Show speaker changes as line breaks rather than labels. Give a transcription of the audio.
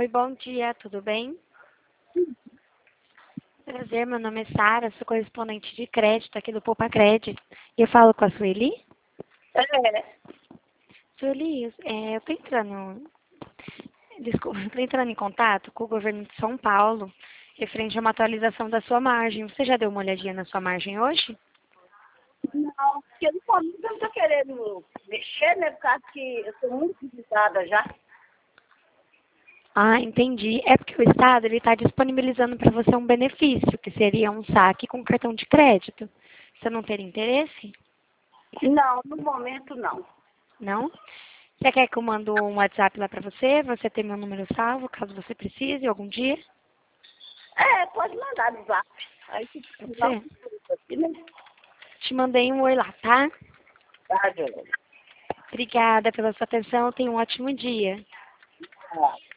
Oi, bom dia, tudo bem? Prazer, meu nome é Sara, sou correspondente de crédito aqui do Poupa Crédito. E eu falo com a Sueli?
É,
Sueli, eu tô entrando, desculpa, eu tô entrando em contato com o governo de São Paulo, referente a uma atualização da sua margem. Você já deu uma olhadinha na sua margem hoje?
não, porque no momento eu não estou querendo mexer, né? Por causa que eu estou muito visitada já.
Ah, entendi. É porque o Estado ele está disponibilizando para você um benefício, que seria um saque com cartão de crédito. Você não teria interesse?
Não, no momento não.
Não? Você quer que eu mando um WhatsApp lá para você? Você tem meu número salvo, caso você precise algum dia?
É, pode mandar no zap. Aí se
Pode
precisar,
ser?
eu aqui, né?
Te mandei um oi lá, tá?
Tá, Joana?
Obrigada pela sua atenção. Tenha um ótimo dia.
Tá.